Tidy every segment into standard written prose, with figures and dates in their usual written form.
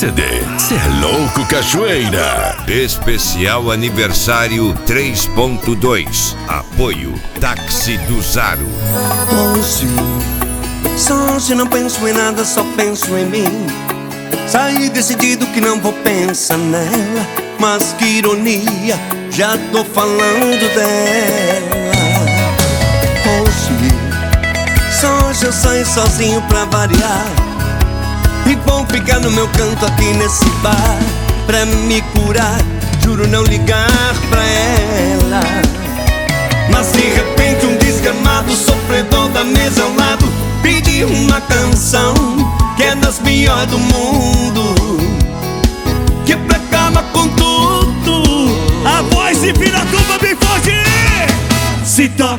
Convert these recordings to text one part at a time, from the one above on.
CD. Cê é louco, Cachoeira. Especial aniversário 3.2. Apoio Táxi do Zaro. Hoje, só hoje não penso em nada, só penso em mim. Saí decidido que não vou pensar nela, mas que ironia, já tô falando dela. Hoje, só hoje eu saio sozinho pra variar, e vou ficar no meu canto aqui nesse bar, pra me curar, juro não ligar pra ela. Mas de repente um desgramado sofredor da mesa ao lado pediu uma canção que é das melhores do mundo, que pra acabar com tudo. A voz de Piratuba bem forte. Se toca.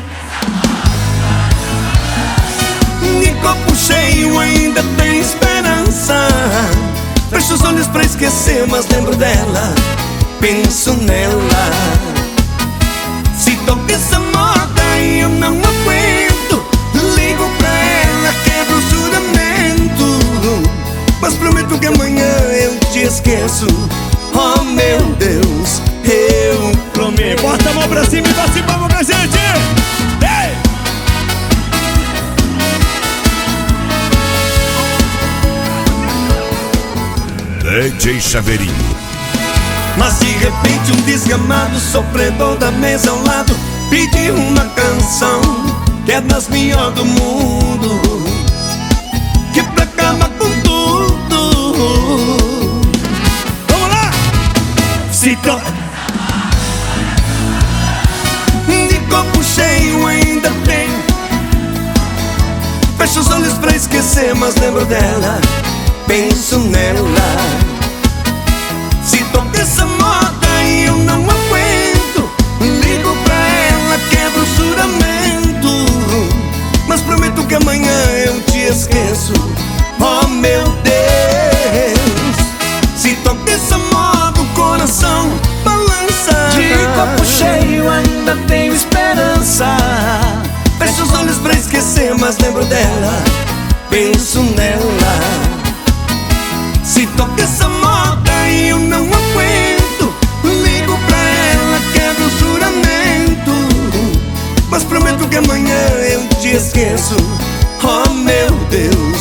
De copo cheio ainda tem esperança. Fecho os olhos pra esquecer, mas lembro dela, penso nela. Se toca essa moda e eu não aguento, ligo pra ela, quebro o juramento, mas prometo que amanhã eu te esqueço. Oh meu Deus, eu prometo. Bota a mão pra cima e bate palma com a gente. Ei! DJ Chaveirinho. Mas de repente um desgramado sofredor da mesa ao lado pediu uma canção que é das melhores do mundo, que pra acabar com tudo. Vamos lá! Se toca. De copo cheio ainda tem. Fecho os olhos pra esquecer, mas lembro dela, penso nela. Se toca essa moda e eu não aguento, ligo pra ela, quebro o juramento, mas prometo que amanhã eu te esqueço. Oh meu Deus, se toca essa moda o coração balança. De copo cheio ainda tenho esperança. Fecho os olhos pra esquecer, mas lembro dela, penso nela. Se toca essa moda e eu não aguento, ligo pra ela, quebro o juramento, mas prometo que amanhã eu te esqueço. Oh meu Deus.